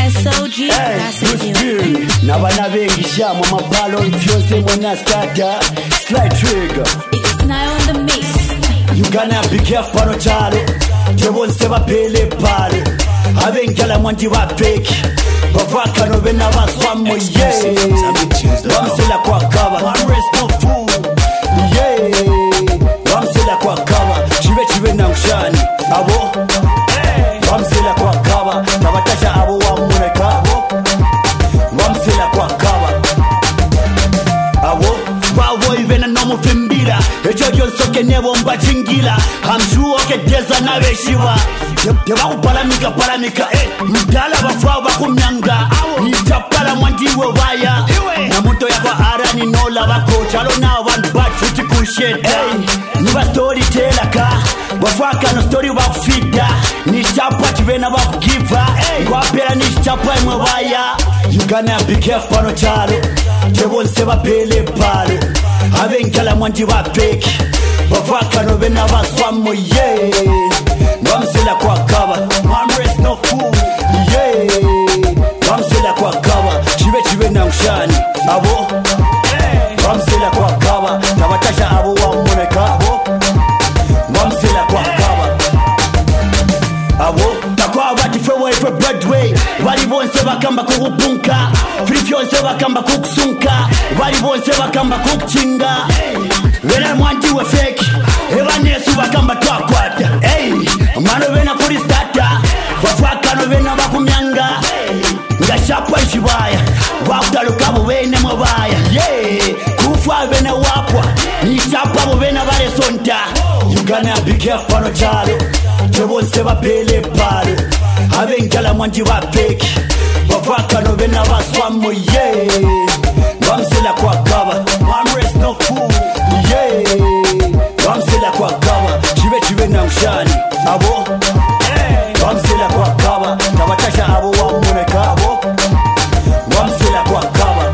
SOG Classic Music. Nabana bengi shamo mabalo mfyonse mwana starter slide trigger. It's now on the mix. You gonna be careful no chalo. Jebonse bapele pale. Abengala mwanji wa fake. Bavaka no bena baswamo yeah. Wamsela kwa kaba. No fool. Yeah. Wamsela kwa kaba. Chive na ushani. Abo. Wamsela kwa kaba. Tabatasha abo wamune kabo. Wamsela kwa kaba. Abo. Wawo ivena no mufimbira. Ejo yonsoke nebo mbachingila. Hamshuo kedeza na beshiwa. Teba paramika mdala bafwa bakumyanga nitapala mwandiwe waya na moto ya kwa arani nola bako chalo na one bad futi kushit niba storyteller ka bafaka no story bakufida nitapa tibena bakugiva kwa pera nitapa imwe waya you gonna be careful no chalo jebonse bapele pale abengala mwandi wa fake bafaka no bena baswamo yeah. Wamsela kwa kaba, Mamres no fool, yeah. Wamsela kwa kaba, chive na ushani, abo. Wamsela kwa kaba, tabatasha abo wamune kabo. Wamsela kwa kaba, abo. Takwa wati fewe for Broadway, wali bonse bakamba kukupunka, frifyonse bakamba kukusunka, wali bonse bakamba kukuchinga. Wena mwanji we fake, eva nesu bakamba twakwata, hey. Mano vena kuri starter, wafaka no vena bakumyanga. Ngashapwa ishibaya, wakutaluka mu vene mwabaya. Yeah, kufa vena wapwa, nishapa mu vena vare sonta. You gonna be careful no chalo, jebonse bapele pale. Abengala mwanji wa fake, wafaka no vena baswamo yeah. Wamsela kwa kaba, Mamres no fool, yeah. Wamsela kwa kaba, chive na ushani, abo. Wamsela kwa kaba, tabatasha abo wamune kabo. Wamsela kwa kaba,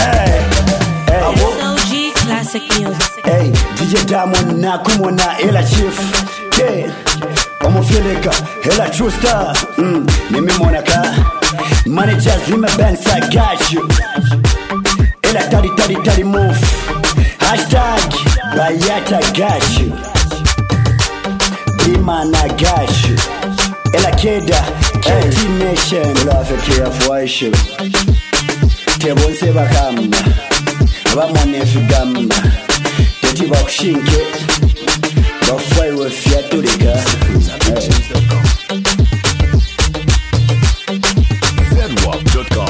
abo. SOG Classic Music. Hey, DJ Diamond na kumona ela chief. Hey, omofieleka ela true star. Mimi monaka. Managers in my banks I got you. Ela tari move. Hashtag Bayata got you. Bimana I got you. Ela keda KT Nation. Ela fekia fuaishu. Tebonse bakamba. Bamone figamba. Teti bakushinke. Bafai we fiatulika. Zenwap.com